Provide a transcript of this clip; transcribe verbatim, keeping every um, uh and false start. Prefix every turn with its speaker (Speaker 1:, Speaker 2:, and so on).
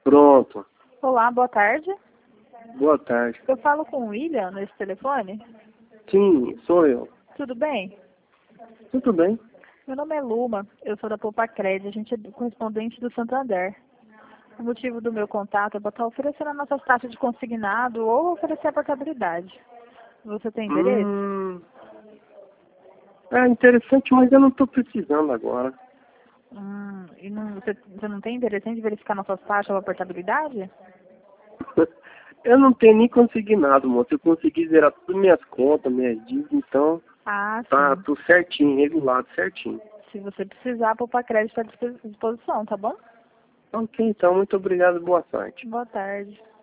Speaker 1: Pronto.
Speaker 2: Olá, boa tarde.
Speaker 1: Boa tarde.
Speaker 2: Eu falo com o William nesse telefone?
Speaker 1: Sim, sou eu.
Speaker 2: Tudo bem?
Speaker 1: Tudo bem?
Speaker 2: Meu nome é Luma, eu sou da Poupa Crédito, a gente é do- correspondente do Santander. O motivo do meu contato é para estar oferecendo as nossas taxas de consignado ou oferecer a portabilidade. Você tem interesse?
Speaker 1: Hum, é interessante, mas eu não estou precisando agora.
Speaker 2: Hum, e não, você, você não tem interesse em verificar nossas taxas ou a portabilidade?
Speaker 1: Eu não tenho nem consignado, moço. Eu consegui zerar todas minhas contas, minhas dívidas, então
Speaker 2: Ah,
Speaker 1: tá
Speaker 2: sim.
Speaker 1: tudo certinho, regulado, certinho.
Speaker 2: Se você precisar, a Poupa Crédito está à disposição, tá bom?
Speaker 1: Ok, então, muito obrigado, boa sorte.
Speaker 2: Boa tarde.